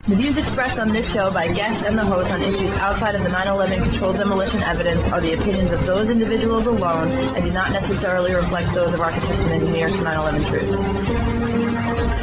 The views expressed on this show by guests and the host on issues outside of the 9/11 controlled demolition evidence are the opinions of those individuals alone and do not necessarily reflect those of architects and engineers for 9/11 Truth.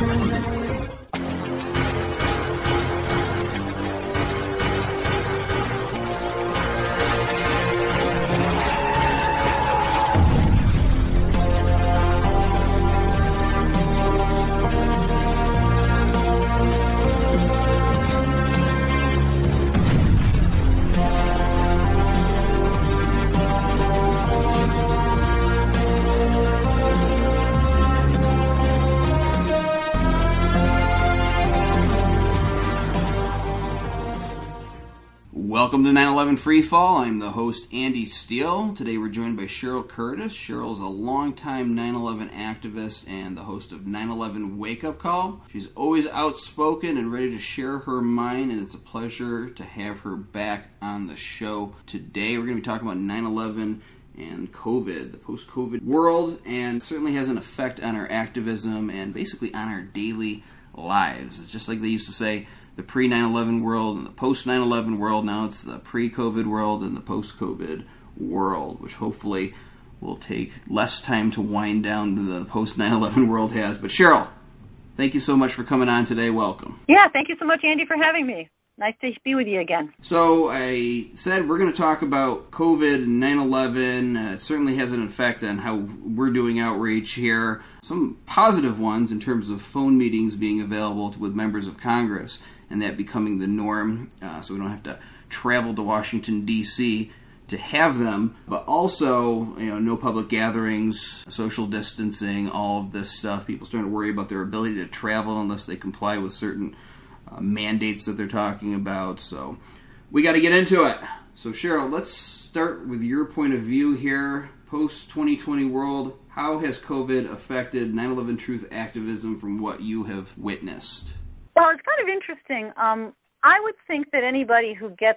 Welcome to 9/11 Freefall. I'm the host, Andy Steele. Today we're joined by Cheryl Curtis. Cheryl is a longtime 9/11 activist and the host of 9/11 Wake Up Call. She's always outspoken and ready to share her mind, and it's a pleasure to have her back on the show today. We're going to be talking about 9/11 and COVID, the post-COVID world, and certainly has an effect on our activism and basically on our daily lives. It's just like they used to say, the pre-9/11 world and the post-9/11 world. Now it's the pre-COVID world and the post-COVID world, which hopefully will take less time to wind down than the post-9/11 world has. But Cheryl, thank you so much for coming on today. Welcome. Yeah, thank you so much, Andy, for having me. Nice to be with you again. So I said we're going to talk about COVID and 9/11. It certainly has an effect on how we're doing outreach here. Some positive ones in terms of phone meetings being available with members of Congress and that becoming the norm, so we don't have to travel to Washington, D.C. to have them, but also, no public gatherings, social distancing, all of this stuff. People starting to worry about their ability to travel unless they comply with certain mandates that they're talking about. So we got to get into it. So Cheryl, let's start with your point of view here. Post-2020 world, how has COVID affected 9/11 Truth activism from what you have witnessed? Well, it's kind of interesting. I would think that anybody who gets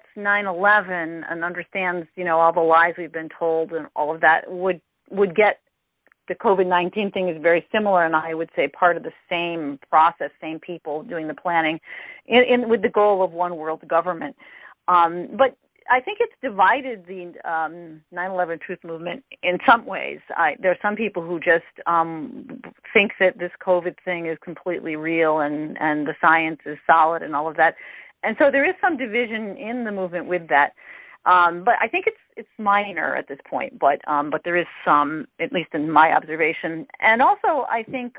9/11 and understands, all the lies we've been told and all of that would get the COVID-19 thing is very similar, and I would say part of the same process, same people doing the planning with the goal of one world government. But I think it's divided the 9/11 Truth movement in some ways. There are some people who just think that this COVID thing is completely real and the science is solid and all of that. And so there is some division in the movement with that. But I think it's minor at this point. But there is some, at least in my observation. And also I think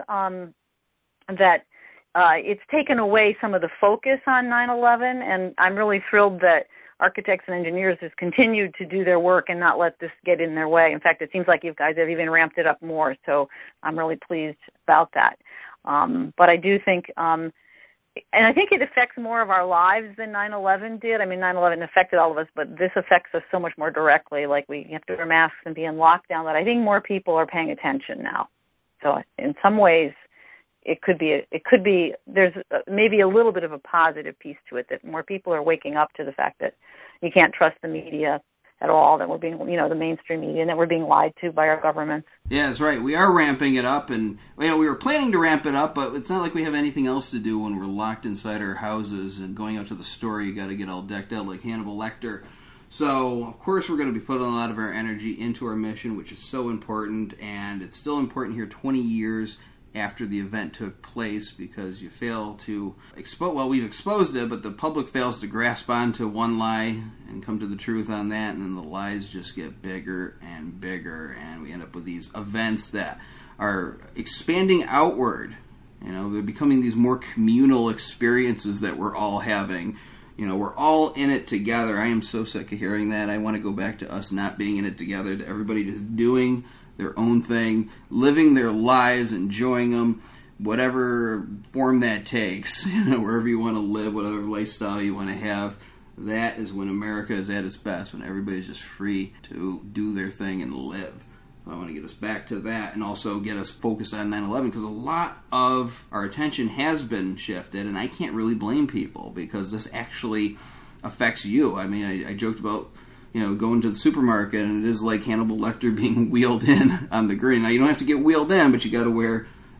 that it's taken away some of the focus on 9/11, and I'm really thrilled that architects and engineers has continued to do their work and not let this get in their way. In fact, it seems like you guys have even ramped it up more, so I'm really pleased about that. But I do think, and I think it affects more of our lives than 9/11 did. I mean, 9/11 affected all of us, but this affects us so much more directly, like we have to wear masks and be in lockdown, that I think more people are paying attention now. So in some ways, it could be, there's maybe a little bit of a positive piece to it, that more people are waking up to the fact that you can't trust the media at all, that we're being, the mainstream media, and that we're being lied to by our governments. Yeah, that's right. We are ramping it up, and we were planning to ramp it up, but it's not like we have anything else to do when we're locked inside our houses and going out to the store. You got to get all decked out like Hannibal Lecter. So, of course, we're going to be putting a lot of our energy into our mission, which is so important, and it's still important here 20 years after the event took place, because you fail to we've exposed it, but the public fails to grasp onto one lie and come to the truth on that, and then the lies just get bigger and bigger, and we end up with these events that are expanding outward. They're becoming these more communal experiences that we're all having. We're all in it together. I am so sick of hearing that. I want to go back to us not being in it together, to everybody just doing their own thing, living their lives, enjoying them, whatever form that takes, wherever you want to live, whatever lifestyle you want to have. That is when America is at its best, when everybody's just free to do their thing and live. I want to get us back to that and also get us focused on 9/11, because a lot of our attention has been shifted, and I can't really blame people, because this actually affects you. I mean, I joked about going to the supermarket, and it is like Hannibal Lecter being wheeled in on the grid. Now, you don't have to get wheeled in, but you got to wear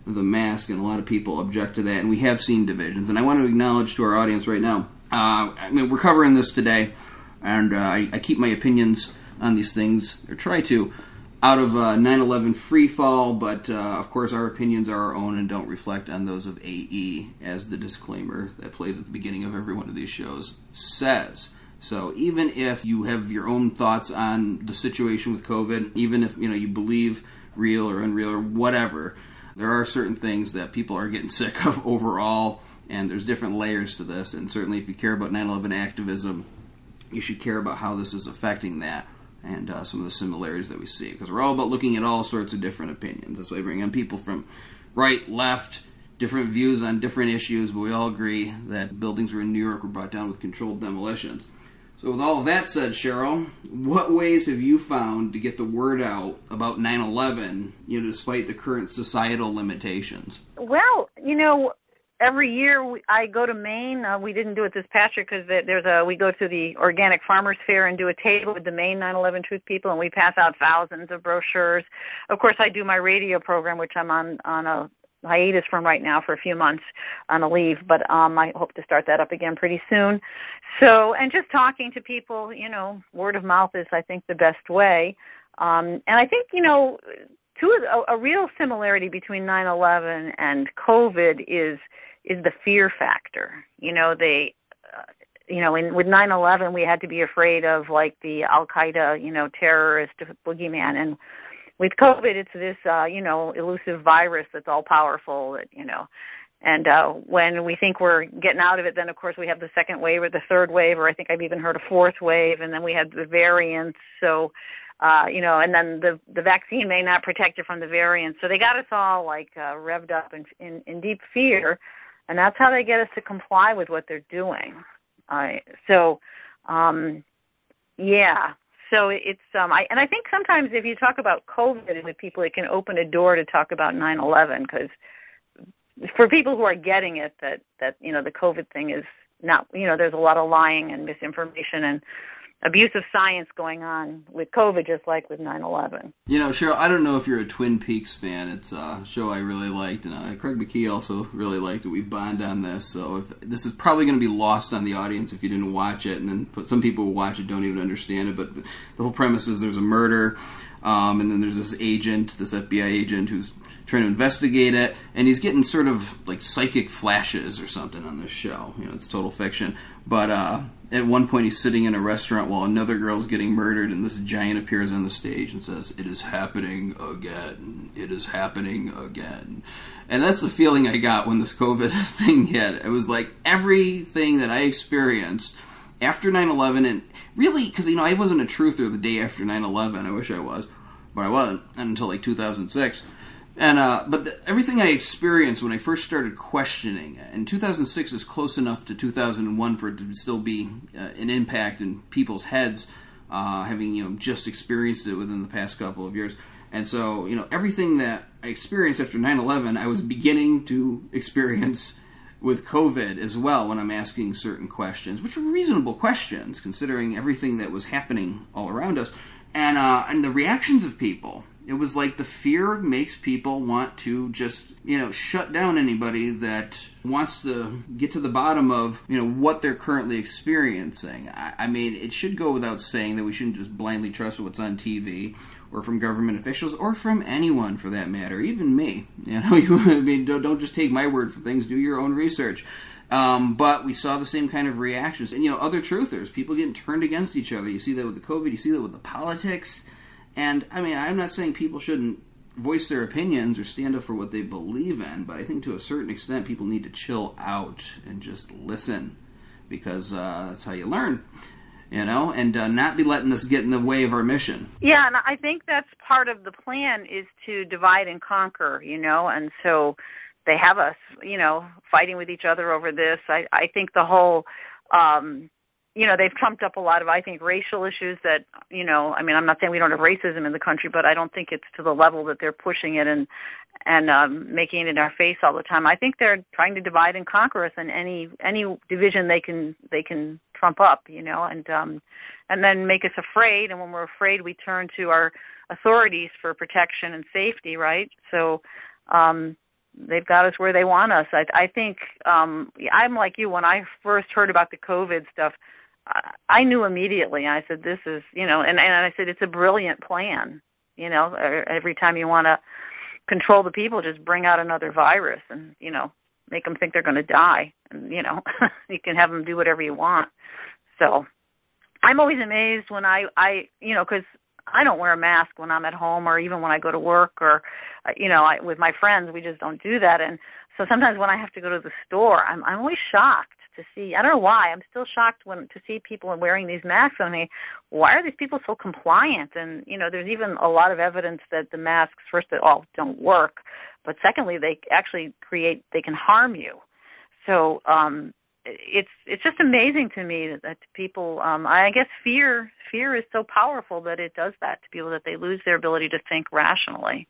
the mask, and a lot of people object to that, and we have seen divisions. And I want to acknowledge to our audience right now, we're covering this today, and I keep my opinions on these things, or try to, out of 9/11 free fall, but of course our opinions are our own and don't reflect on those of AE, as the disclaimer that plays at the beginning of every one of these shows says. So even if you have your own thoughts on the situation with COVID, even if you believe real or unreal or whatever, there are certain things that people are getting sick of overall, and there's different layers to this. And certainly if you care about 9/11 activism, you should care about how this is affecting that and some of the similarities that we see, because we're all about looking at all sorts of different opinions. That's why I bring on people from right, left, different views on different issues, but we all agree that buildings in New York were brought down with controlled demolitions. So with all of that said, Cheryl, what ways have you found to get the word out about 9/11, despite the current societal limitations? Well, every year I go to Maine. We didn't do it this past year because we go to the Organic Farmers Fair and do a table with the Maine 9/11 Truth people, and we pass out thousands of brochures. Of course, I do my radio program, which I'm on a hiatus from right now for a few months on a leave, but I hope to start that up again pretty soon. So, and just talking to people, word of mouth is, I think, the best way. And I think, a real similarity between 9/11 and COVID is the fear factor. With 9/11, we had to be afraid of like the Al-Qaeda, terrorist boogeyman, and with COVID, it's this, elusive virus that's all powerful, and when we think we're getting out of it, then of course we have the second wave or the third wave, or I think I've even heard a fourth wave, and then we had the variants. So, and then the vaccine may not protect you from the variants. So they got us all revved up in deep fear, and that's how they get us to comply with what they're doing. Yeah. So it's I think sometimes if you talk about COVID with people, it can open a door to talk about 9/11, because for people who are getting it, that the COVID thing is not, there's a lot of lying and misinformation and abuse of science going on with COVID, just like with 9/11. Cheryl, I don't know if you're a Twin Peaks fan. It's a show I really liked, and Craig McKee also really liked it. We bond on this, so this is probably going to be lost on the audience if you didn't watch it, and then some people who watch it don't even understand it, but the whole premise is there's a murder, and then there's this FBI agent who's trying to investigate it, and he's getting sort of like psychic flashes or something on this show. It's total fiction, but at one point he's sitting in a restaurant while another girl's getting murdered, and this giant appears on the stage and says, "It is happening again. It is happening again." And that's the feeling I got when this COVID thing hit. It was like everything that I experienced after 9/11, and really, because, I wasn't a truther the day after 9/11. I wish I was, but I wasn't until 2006. And everything I experienced when I first started questioning, and 2006 is close enough to 2001 for it to still be an impact in people's heads, having just experienced it within the past couple of years. And so everything that I experienced after 9/11, I was beginning to experience with COVID as well when I'm asking certain questions, which were reasonable questions considering everything that was happening all around us, and the reactions of people. It was like the fear makes people want to just, shut down anybody that wants to get to the bottom of, what they're currently experiencing. I mean, it should go without saying that we shouldn't just blindly trust what's on TV or from government officials or from anyone for that matter, even me. Don't just take my word for things, do your own research. But we saw the same kind of reactions. And, other truthers, people getting turned against each other. You see that with the COVID, you see that with the politics. And, I'm not saying people shouldn't voice their opinions or stand up for what they believe in, but I think to a certain extent people need to chill out and just listen, because that's how you learn, and not be letting this get in the way of our mission. Yeah, and I think that's part of the plan, is to divide and conquer, and so they have us, fighting with each other over this. I think the whole... they've trumped up a lot of, I think, racial issues that, I'm not saying we don't have racism in the country, but I don't think it's to the level that they're pushing it and making it in our face all the time. I think they're trying to divide and conquer us, and any division they can trump up, and then make us afraid. And when we're afraid, we turn to our authorities for protection and safety, right? So, they've got us where they want us. I think I'm like you. When I first heard about the COVID stuff, I knew immediately. I said, this is, and I said, it's a brilliant plan. Every time you want to control the people, just bring out another virus and, make them think they're going to die. And, you can have them do whatever you want. So I'm always amazed when I because I don't wear a mask when I'm at home or even when I go to work or, with my friends, we just don't do that. And so sometimes when I have to go to the store, I'm always shocked to see, I don't know why, I'm still shocked to see people wearing these masks. I mean, why are these people so compliant? And, there's even a lot of evidence that the masks, first of all, don't work. But secondly, they actually they can harm you. So it's just amazing to me that people, I guess fear is so powerful that it does that to people, that they lose their ability to think rationally.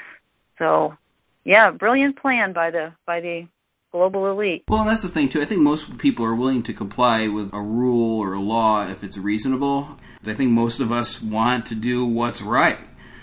So, yeah, brilliant plan by the global elite. Well, and that's the thing, too. I think most people are willing to comply with a rule or a law if it's reasonable. I think most of us want to do what's right.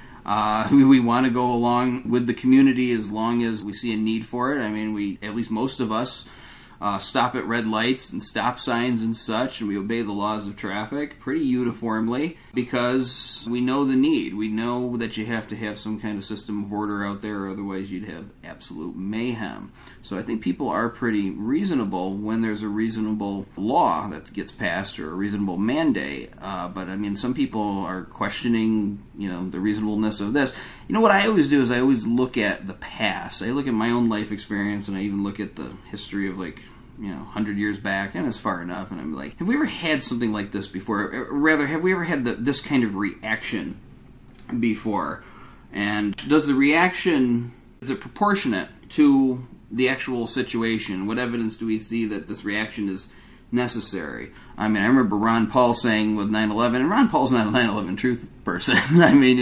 We want to go along with the community as long as we see a need for it. I mean, at least most of us, stop at red lights and stop signs and such, and we obey the laws of traffic pretty uniformly because we know the need. We know that you have to have some kind of system of order out there, otherwise you'd have absolute mayhem. So I think people are pretty reasonable when there's a reasonable law that gets passed or a reasonable mandate. But I mean, some people are questioning, the reasonableness of this. What I always do is I always look at the past. I look at my own life experience, and I even look at the history of 100 years back, and it's far enough, and I'm like, have we ever had something like this before? Or rather, have we ever had this kind of reaction before? And does the reaction, is it proportionate to the actual situation? What evidence do we see that this reaction is necessary? I mean, I remember Ron Paul saying with 9/11, and Ron Paul's not a 9/11 truth person. I mean,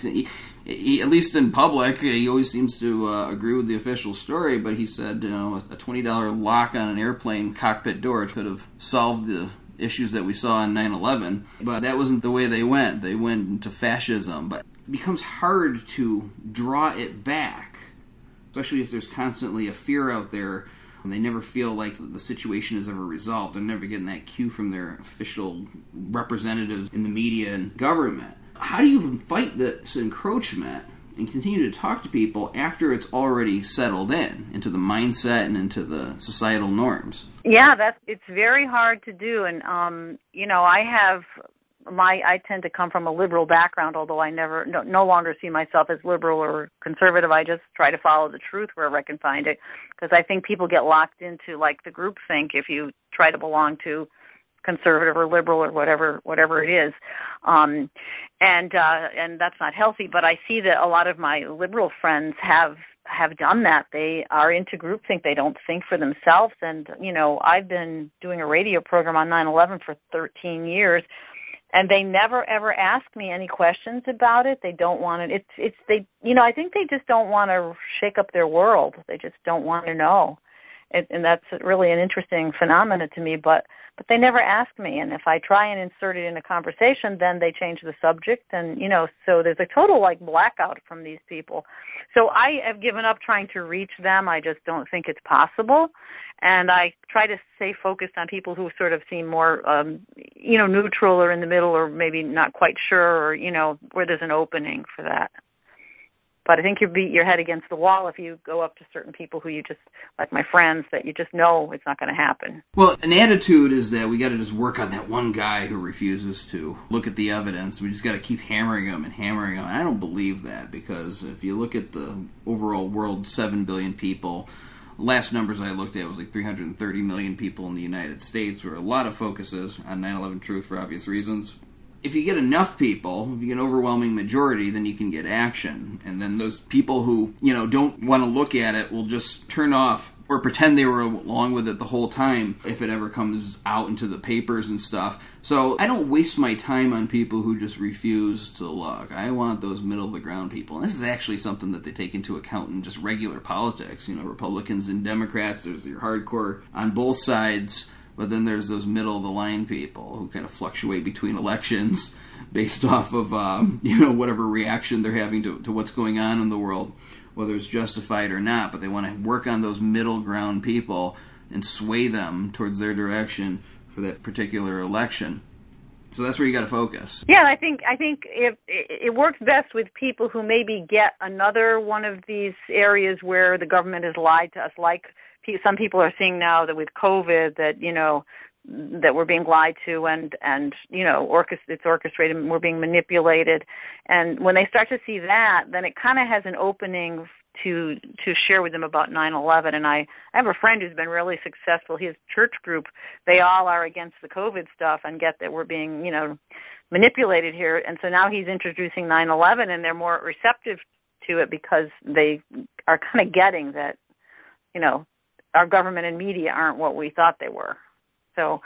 he, at least in public, he always seems to agree with the official story, but he said, a $20 lock on an airplane cockpit door could have solved the issues that we saw on 9/11, but that wasn't the way they went. They went into fascism. But it becomes hard to draw it back, especially if there's constantly a fear out there, and they never feel like the situation is ever resolved. They're never getting that cue from their official representatives in the media and government. How do you fight this encroachment and continue to talk to people after it's already settled into the mindset and into the societal norms? Yeah, it's very hard to do. And, I tend to come from a liberal background, although I no longer see myself as liberal or conservative. I just try to follow the truth wherever I can find it, because I think people get locked into the groupthink if you try to belong to conservative or liberal or whatever it is, and that's not healthy. But I see that a lot of my liberal friends have done that. They are into groupthink. They don't think for themselves. And I've been doing a radio program on 9/11 for 13 years, and they never ever ask me any questions about it. They don't want it. I think they just don't want to shake up their world. They just don't want to know. And that's really an interesting phenomenon to me, but they never ask me. And if I try and insert it in a conversation, then they change the subject. And, so there's a total blackout from these people. So I have given up trying to reach them. I just don't think it's possible. And I try to stay focused on people who sort of seem more, neutral or in the middle, or maybe not quite sure, or, where there's an opening for that. But I think you beat your head against the wall if you go up to certain people who you just, like my friends, that you just know it's not going to happen. Well, an attitude is that we got to just work on that one guy who refuses to look at the evidence. We just got to keep hammering him. And I don't believe that, because if you look at the overall world, 7 billion people, last numbers I looked at was 330 million people in the United States, where a lot of focus is on 9/11 truth for obvious reasons. If you get enough people, if you get an overwhelming majority, then you can get action. And then those people who, don't want to look at it will just turn off or pretend they were along with it the whole time if it ever comes out into the papers and stuff. So I don't waste my time on people who just refuse to look. I want those middle-of-the-ground people. And this is actually something that they take into account in just regular politics. Republicans and Democrats, there's your hardcore on both sides. But then there's those middle-of-the-line people who kind of fluctuate between elections based off of, whatever reaction they're having to what's going on in the world. whether it's justified or not, but they want to work on those middle ground people and sway them towards their direction for that particular election. So that's where you got to focus. Yeah, I think it works best with people who maybe get another one of these areas where the government has lied to us, like some people are seeing now that with COVID that, you know, that we're being lied to and you know, it's orchestrated and we're being manipulated. And when they start to see that, then it kind of has an opening to share with them about 9/11. And I have a friend who's been really successful. His church group, they all are against the COVID stuff and get that we're being, you know, manipulated here. And so now he's introducing 9/11, and they're more receptive to it because they are kind of getting that, you know, our government and media aren't what we thought they were. So,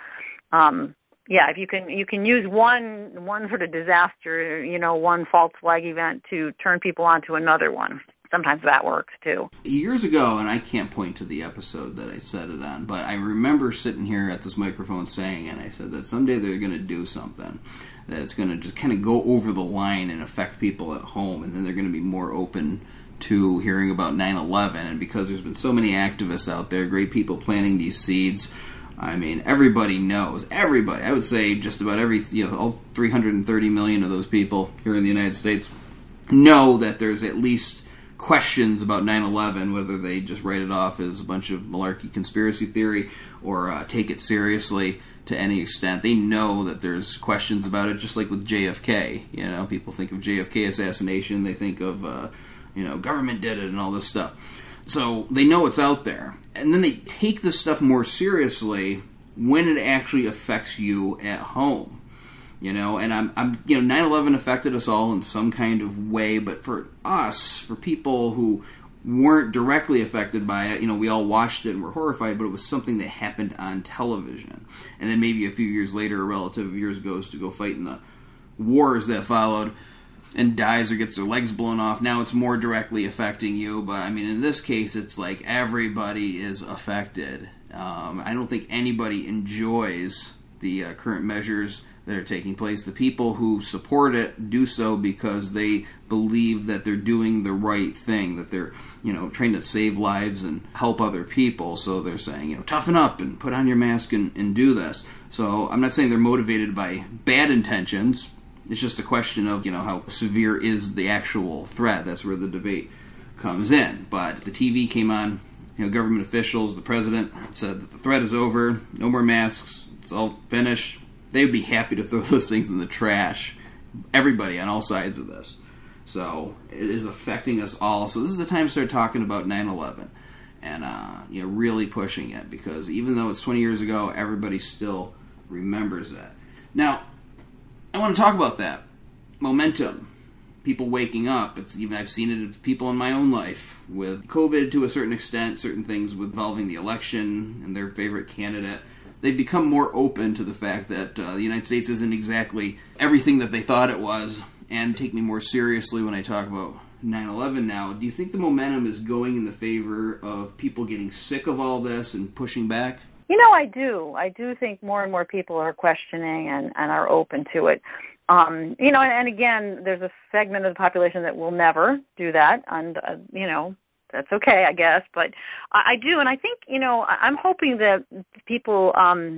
yeah, if you can use one sort of disaster, you know, one false flag event to turn people onto another one. Sometimes that works too. Years ago, and I can't point to the episode that I said it on, but I remember sitting here at this microphone saying, and I said that someday they're going to do something, that it's going to just kind of go over the line and affect people at home, and then they're going to be more open to hearing about 9/11. And because there's been so many activists out there, great people planting these seeds, I mean, everybody knows. Everybody. I would say just about all 330 million of those people here in the United States know that there's at least questions about 9/11, whether they just write it off as a bunch of malarkey conspiracy theory or take it seriously to any extent. They know that there's questions about it, just like with JFK. You know, people think of JFK assassination, they think of, government did it and all this stuff. So they know it's out there. And then they take this stuff more seriously when it actually affects you at home. You know, and I'm 9/11 affected us all in some kind of way, but for us, for people who weren't directly affected by it, you know, we all watched it and were horrified, but it was something that happened on television. And then maybe a few years later, a relative of yours goes to go fight in the wars that followed and dies or gets their legs blown off. Now it's more directly affecting you, but I mean, in this case, it's like everybody is affected. I don't think anybody enjoys the current measures that are taking place. The people who support it do so because they believe that they're doing the right thing, that they're, you know, trying to save lives and help other people. So they're saying, you know, toughen up and put on your mask and do this. So I'm not saying they're motivated by bad intentions. It's just a question of, you know, how severe is the actual threat. That's where the debate comes in. But the TV came on, you know, government officials, the president said that the threat is over, no more masks, it's all finished. They would be happy to throw those things in the trash. Everybody on all sides of this. So it is affecting us all. So this is the time to start talking about 9/11 and really pushing it, because even though it's 20 years ago, everybody still remembers that. Now, I want to talk about that momentum. People waking up. I've seen it with people in my own life with COVID to a certain extent, certain things involving the election and their favorite candidate. They've become more open to the fact that the United States isn't exactly everything that they thought it was, and take me more seriously when I talk about 9/11 now. Do you think the momentum is going in the favor of people getting sick of all this and pushing back? You know, I do. I do think more and more people are questioning and are open to it. And again, there's a segment of the population that will never do that, and, that's okay, I guess. But I do, and I think, I'm hoping that people,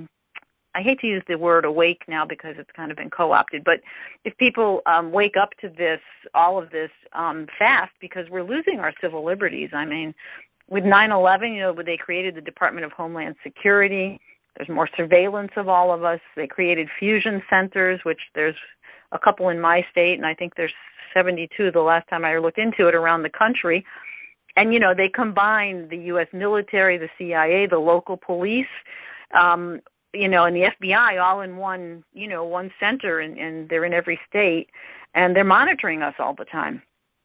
I hate to use the word awake now because it's kind of been co-opted, but if people wake up to all of this fast, because we're losing our civil liberties. I mean, with 9/11, they created the Department of Homeland Security. There's more surveillance of all of us. They created fusion centers, which there's a couple in my state, and I think there's 72 the last time I looked into it around the country. And, they combine the U.S. military, the CIA, the local police, and the FBI all in one center, and they're in every state, and they're monitoring us all the time.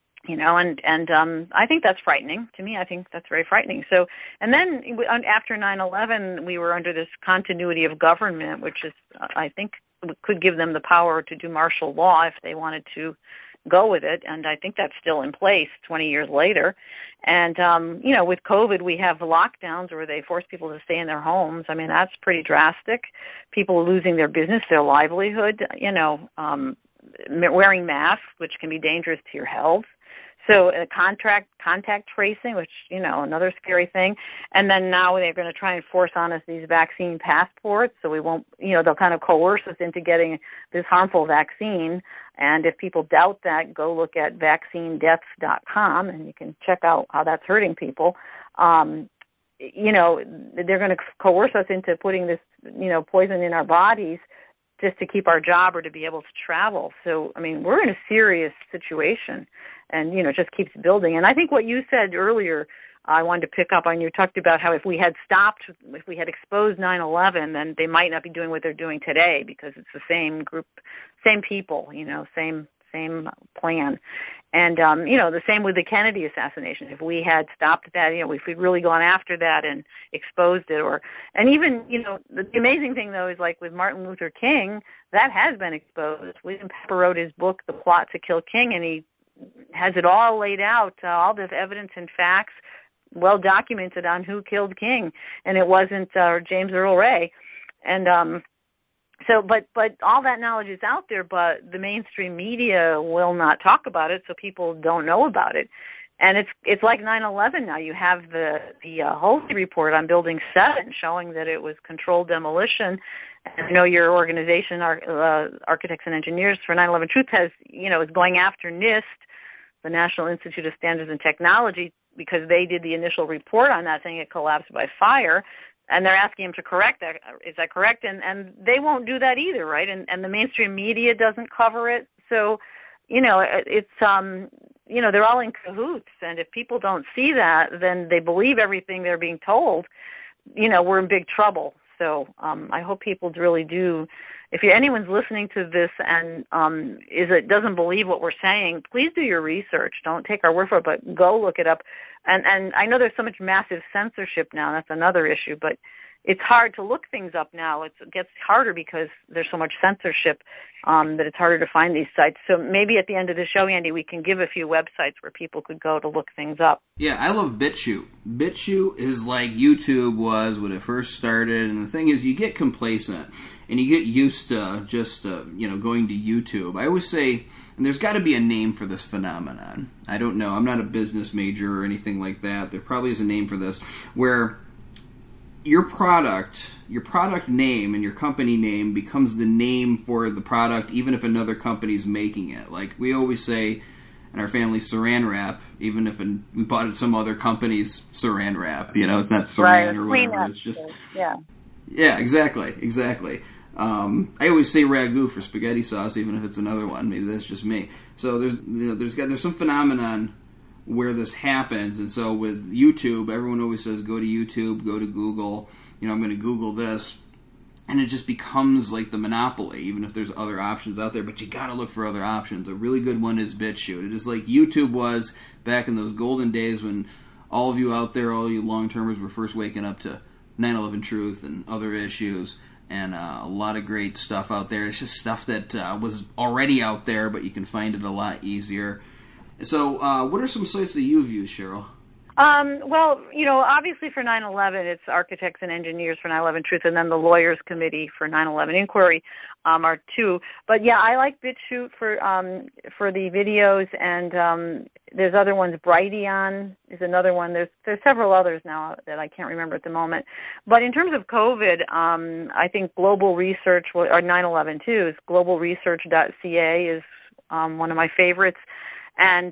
I think that's frightening. To me, I think that's very frightening. So, and then after 9/11, we were under this continuity of government, which is, I think, could give them the power to do martial law if they wanted to go with it. And I think that's still in place 20 years later. And, with COVID, we have lockdowns where they force people to stay in their homes. I mean, that's pretty drastic. People are losing their business, their livelihood, wearing masks, which can be dangerous to your health. So contact tracing, which, another scary thing. And then now they're going to try and force on us these vaccine passports, so we won't, they'll kind of coerce us into getting this harmful vaccine. And if people doubt that, go look at vaccinedeaths.com, and you can check out how that's hurting people. They're going to coerce us into putting this, poison in our bodies just to keep our job or to be able to travel. So, we're in a serious situation, and, it just keeps building. And I think what you said earlier, I wanted to pick up on, you talked about how if we had exposed 9/11, then they might not be doing what they're doing today, because it's the same group, same people, same plan. And, the same with the Kennedy assassination. If we had stopped that, if we'd really gone after that and exposed it, and even, the amazing thing, though, is like with Martin Luther King, that has been exposed. William Pepper wrote his book, The Plot to Kill King, and he has it all laid out, all the evidence and facts, well documented on who killed King. And it wasn't James Earl Ray. And, but all that knowledge is out there, but the mainstream media will not talk about it, so people don't know about it. And it's like 9/11 now. You have the Halsey report on Building 7 showing that it was controlled demolition. And I know your organization, Architects and Engineers for 9/11 Truth, is going after NIST, the National Institute of Standards and Technology, because they did the initial report on that, saying it collapsed by fire. And they're asking him to correct that. Is that correct? And they won't do that either, right? And the mainstream media doesn't cover it. So, it's, they're all in cahoots. And if people don't see that, then they believe everything they're being told. We're in big trouble. So I hope people really do. If anyone's listening to this and doesn't believe what we're saying, please do your research. Don't take our word for it, but go look it up. And I know there's so much massive censorship now. That's another issue, but it's hard to look things up now. It gets harder because there's so much censorship that it's harder to find these sites. So maybe at the end of the show, Andy, we can give a few websites where people could go to look things up. Yeah, I love BitChute. BitChute is like YouTube was when it first started, and the thing is, you get complacent and you get used to just going to YouTube. I always say, and there's got to be a name for this phenomenon. I don't know. I'm not a business major or anything like that. There probably is a name for this, where your product name and your company name becomes the name for the product, even if another company's making it. Like we always say in our family, Saran Wrap, even if we bought it some other company's Saran Wrap. It's not Saran right, or whatever. It's just yeah, exactly. I always say ragu for spaghetti sauce, even if it's another one. Maybe that's just me. So there's some phenomenon where this happens, and so with YouTube, everyone always says go to YouTube, go to Google. I'm going to Google this, and it just becomes like the monopoly, even if there's other options out there. But you got to look for other options. A really good one is BitChute. It is like YouTube was back in those golden days when all of you out there, all you long-termers, were first waking up to 9/11 Truth and other issues. And a lot of great stuff out there. It's just stuff that was already out there, but you can find it a lot easier. So what are some sites that you've used, Cheryl? Well, obviously for 9/11, it's Architects and Engineers for 9/11 Truth, and then the Lawyers Committee for 9/11 Inquiry are two. But yeah, I like BitChute for the videos, and there's other ones. Brighteon is another one. There's several others now that I can't remember at the moment. But in terms of COVID, I think Global Research, or 9/11 too, is globalresearch.ca is one of my favorites, and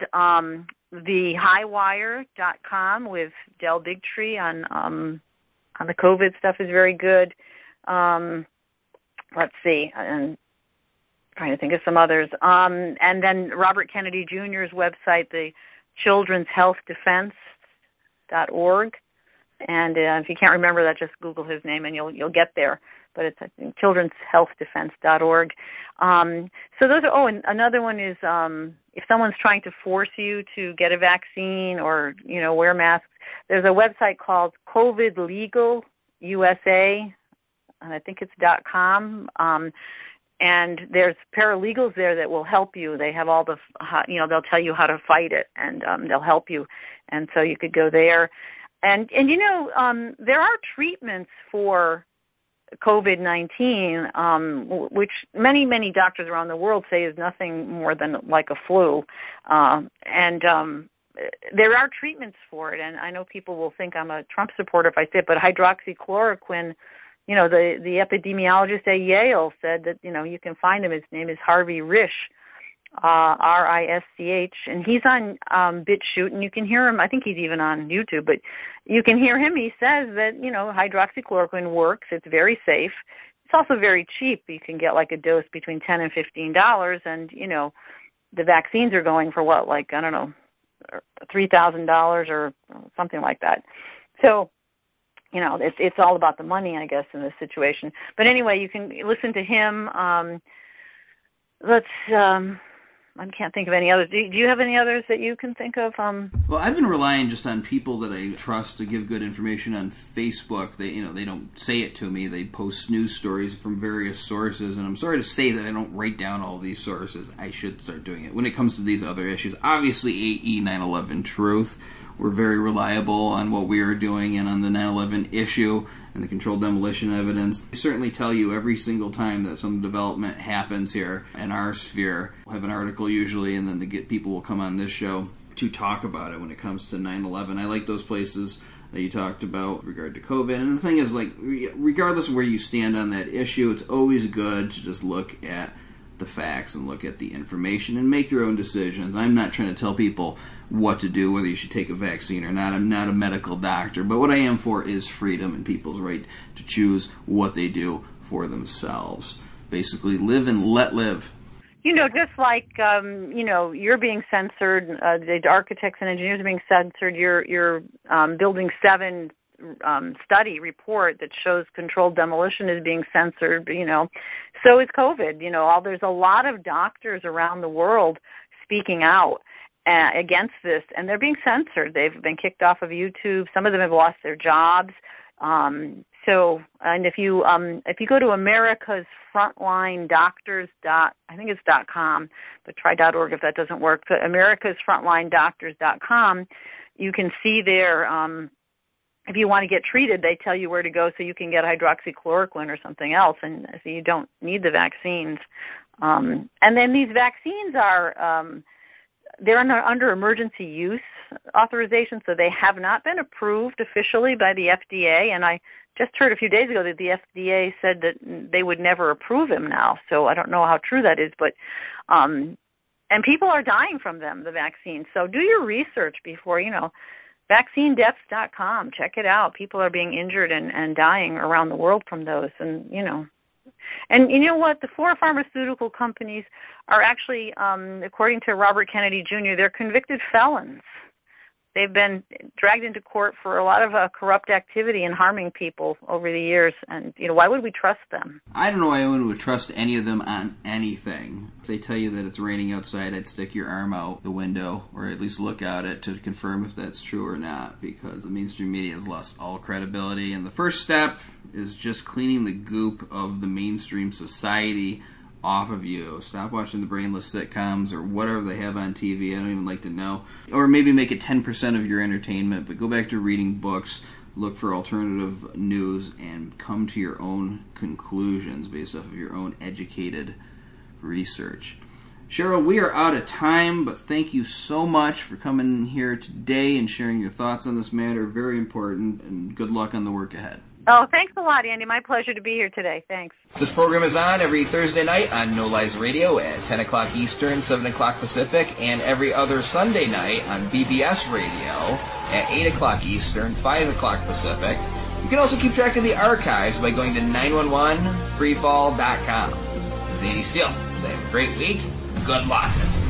the highwire.com with Del Bigtree on the COVID stuff is very good. Let's see, I'm trying to think of some others. And then Robert Kennedy Jr.'s website, the children'shealthdefense.org. And if you can't remember that, just Google his name and you'll get there. But it's children'shealthdefense.org. So those are. Oh, and another one is if someone's trying to force you to get a vaccine or wear masks. There's a website called COVID Legal USA, and I think it's .com. And there's paralegals there that will help you. They have all the, they'll tell you how to fight it, and they'll help you. And so you could go there. And there are treatments for COVID-19, which many doctors around the world say is nothing more than like a flu. There are treatments for it, and I know people will think I'm a Trump supporter if I say it, but hydroxychloroquine, the epidemiologist at Yale said that, you can find him. His name is Harvey Risch, R-I-S-C-H, and he's on BitChute, and you can hear him. I think he's even on YouTube, but you can hear him. He says that, hydroxychloroquine works. It's very safe. It's also very cheap. You can get like a dose between $10 and $15, and, the vaccines are going for what, like, I don't know, $3,000 or something like that. So, it's all about the money, I guess, in this situation. But anyway, you can listen to him. I can't think of any others. Do you have any others that you can think of? Well, I've been relying just on people that I trust to give good information on Facebook. They don't say it to me. They post news stories from various sources, and I'm sorry to say that I don't write down all these sources. I should start doing it when it comes to these other issues. Obviously, AE 9/11 Truth. We're very reliable on what we are doing and on the 9/11 issue and the controlled demolition evidence. I certainly tell you every single time that some development happens here in our sphere. We'll have an article usually, and then people will come on this show to talk about it when it comes to 9/11. I like those places that you talked about with regard to COVID. And the thing is, like, regardless of where you stand on that issue, it's always good to just look at the facts and look at the information and make your own decisions. I'm not trying to tell people what to do, whether you should take a vaccine or not. I'm not a medical doctor, but what I am for is freedom and people's right to choose what they do for themselves. Basically, live and let live. Just like, you're being censored, the architects and engineers are being censored, your Building 7 study report that shows controlled demolition is being censored, so is COVID. There's a lot of doctors around the world speaking out against this, and they're being censored. They've been kicked off of YouTube. Some of them have lost their jobs. And if you go to America's Frontline Doctors I think it's .com, but try .org if that doesn't work. But America's Frontline Doctors.com, you can see there. If you want to get treated, they tell you where to go so you can get hydroxychloroquine or something else, and so you don't need the vaccines. And then these vaccines are they're under emergency use authorization, so they have not been approved officially by the FDA. And I just heard a few days ago that the FDA said that they would never approve them now. So I don't know how true that is, but and people are dying from them, the vaccines. So do your research before, vaccinedeaths.com. Check it out. People are being injured and dying around the world from those. And, and you know what? The 4 pharmaceutical companies are actually, according to Robert Kennedy Jr., they're convicted felons. They've been dragged into court for a lot of corrupt activity and harming people over the years. And, why would we trust them? I don't know why anyone would trust any of them on anything. If they tell you that it's raining outside, I'd stick your arm out the window or at least look at it to confirm if that's true or not, because the mainstream media has lost all credibility. And the first step is just cleaning the goop of the mainstream society off of you. Stop watching the brainless sitcoms or whatever they have on TV. I don't even like to know. Or maybe make it 10% of your entertainment, but go back to reading books, look for alternative news, and come to your own conclusions based off of your own educated research. Cheryl, we are out of time, but thank you so much for coming here today and sharing your thoughts on this matter. Very important, and good luck on the work ahead. Oh, thanks a lot, Andy. My pleasure to be here today. Thanks. This program is on every Thursday night on No Lies Radio at 10 o'clock Eastern, 7 o'clock Pacific, and every other Sunday night on BBS Radio at 8 o'clock Eastern, 5 o'clock Pacific. You can also keep track of the archives by going to 911freefall.com. This is Andy Steele saying, have a great week. Good luck.